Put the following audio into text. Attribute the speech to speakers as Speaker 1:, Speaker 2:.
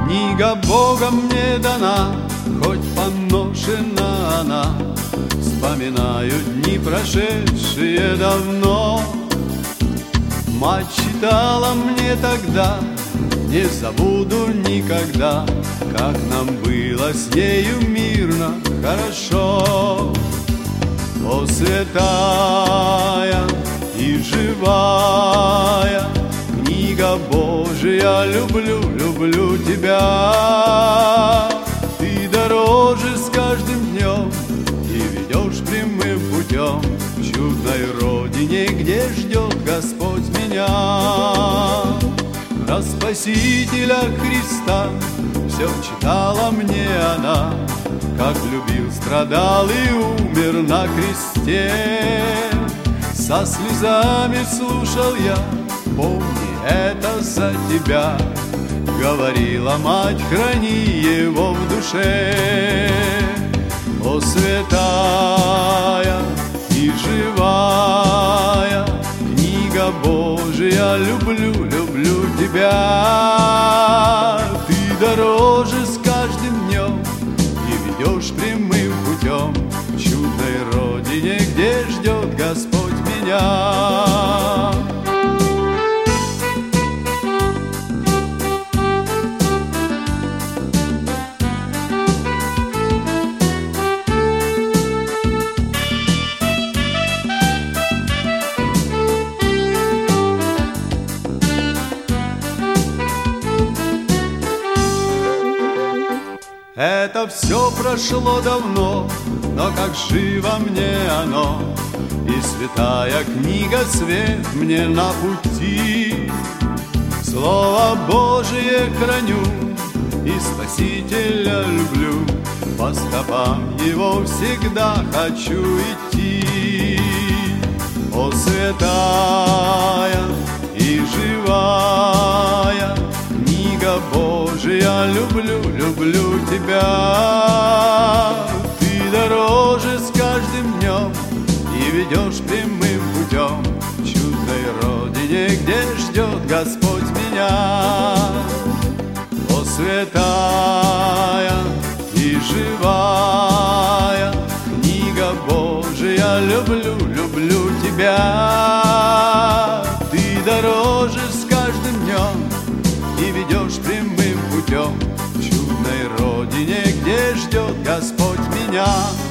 Speaker 1: Книга Бога мне дана, хоть поношена она. Вспоминаю дни, прошедшие давно. Мать читала мне тогда, не забуду никогда, как нам было с нею мирно, хорошо. О, святая и живая книга Божия, люблю, люблю тебя. Ты дороже с каждым днем и ведешь прямым путем к чудной родине, где ждет Господь меня. Про Спасителя Христа все читала мне она, как любил, страдал и умер на кресте. Со слезами слушал я, помни это за тебя, говорила мать, храни его в душе. О, святая и живая книга Божия, люблю, люблю тебя. Ты дороже с каждым днем и ведешь прямым путем к чудной родине, где ждет Господь меня. Это все прошло давно, но как живо мне оно, и святая книга свет мне на пути. Слово Божие храню и Спасителя люблю, по стопам его всегда хочу идти. О, святая и живая книга Божия, люблю, люблю тебя. Ты дороже с каждым днем и ведешь прямым путем к чудной родине, где ждет Господь меня. О, святая и живая книга Божия, люблю, люблю тебя. Ты дороже с каждым днем и ведешь прямым путем к чудной родине, где ждет Господь меня.